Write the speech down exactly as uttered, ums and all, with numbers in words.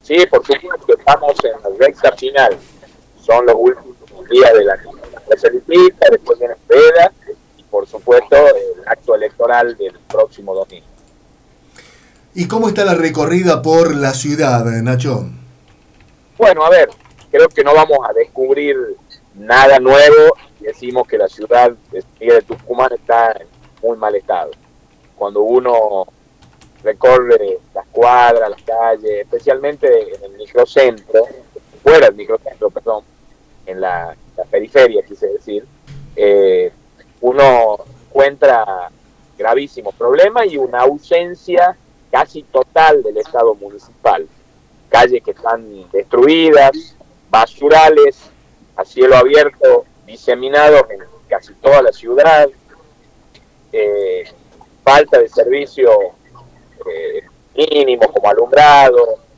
Sí, por supuesto, estamos en la recta final. Son los últimos días de la especialista, después viene Veda y, por supuesto, el acto electoral del próximo domingo. ¿Y cómo está la recorrida por la ciudad, Nacho? Bueno, a ver, creo que no vamos a descubrir nada nuevo si decimos que la ciudad de, de Tucumán está en muy mal estado. Cuando uno recorre las cuadras, las calles, especialmente en el microcentro, fuera del microcentro, perdón, en la, la periferia, quise decir, eh, uno encuentra gravísimos problemas y una ausencia casi total del Estado municipal. Calles que están destruidas, basurales a cielo abierto, diseminados en casi toda la ciudad, eh, falta de servicio eh, mínimo como alumbrado,